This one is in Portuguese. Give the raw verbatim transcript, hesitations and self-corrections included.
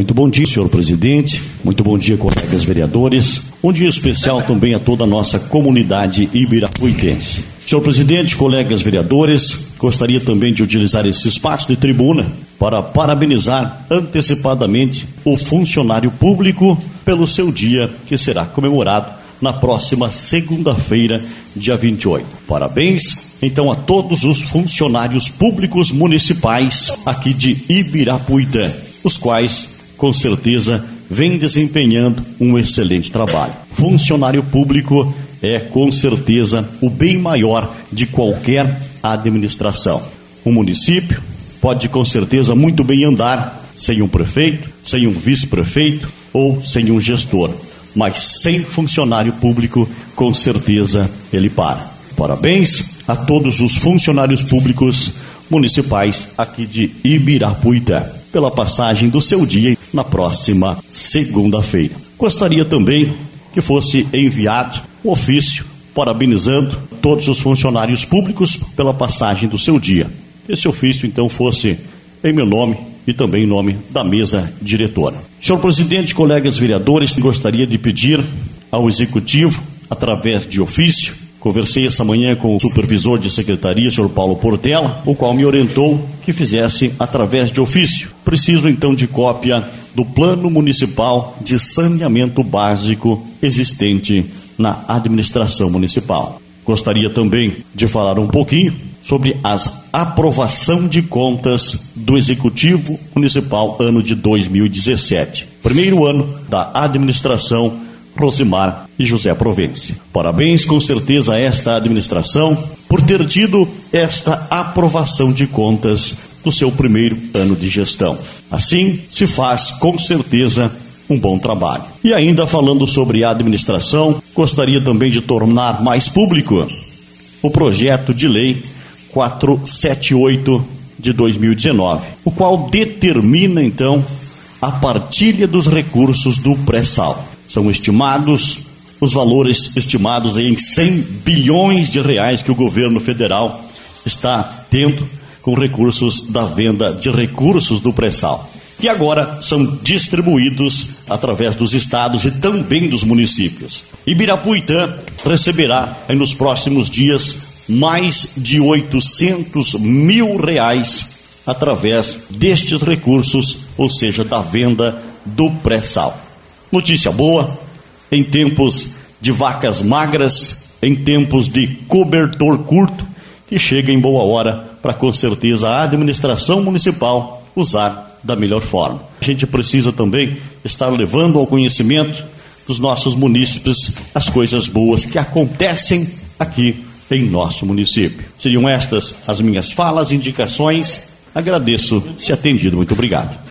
Muito bom dia, senhor presidente. Muito bom dia, colegas vereadores. Um dia especial também a toda a nossa comunidade ibirapuitense. Senhor presidente, colegas vereadores, gostaria também de utilizar esse espaço de tribuna para parabenizar antecipadamente o funcionário público pelo seu dia, que será comemorado na próxima segunda-feira, dia vinte e oito. Parabéns, então, a todos os funcionários públicos municipais aqui de Ibirapuitã, os quais, com certeza, vêm desempenhando um excelente trabalho. Funcionário público é, com certeza, o bem maior de qualquer administração. O município pode, com certeza, muito bem andar sem um prefeito, sem um vice-prefeito ou sem um gestor, mas sem funcionário público, com certeza, ele para. Parabéns a todos os funcionários públicos municipais aqui de Ibirapuitã pela passagem do seu dia na próxima segunda-feira. Gostaria também que fosse enviado um ofício parabenizando todos os funcionários públicos pela passagem do seu dia. Esse ofício, então, fosse em meu nome e também em nome da mesa diretora. Senhor presidente, colegas vereadores, gostaria de pedir ao executivo, através de ofício, conversei essa manhã com o supervisor de secretaria, senhor Paulo Portela, o qual me orientou que fizesse através de ofício. Preciso então de cópia do plano municipal de saneamento básico existente na administração municipal. Gostaria também de falar um pouquinho sobre a aprovação de contas do Executivo Municipal ano de dois mil e dezessete, primeiro ano da administração Rosimar e José Provenci. Parabéns, com certeza, a esta administração por ter tido esta aprovação de contas do seu primeiro ano de gestão. Assim, se faz, com certeza, um bom trabalho. E ainda falando sobre a administração, gostaria também de tornar mais público o projeto de lei quatrocentos e setenta e oito de dois mil e dezenove, o qual determina, então, a partilha dos recursos do pré-sal. São estimados, os valores estimados em cem bilhões de reais que o governo federal está tendo com recursos da venda de recursos do pré-sal, que agora são distribuídos através dos estados e também dos municípios. Ibirapuitã receberá aí nos próximos dias mais de oitocentos mil reais através destes recursos, ou seja, da venda do pré-sal. Notícia boa, em tempos de vacas magras, em tempos de cobertor curto, que chega em boa hora para, com certeza, a administração municipal usar da melhor forma. A gente precisa também estar levando ao conhecimento dos nossos munícipes as coisas boas que acontecem aqui em nosso município. Seriam estas as minhas falas e indicações. Agradeço se atendido. Muito obrigado.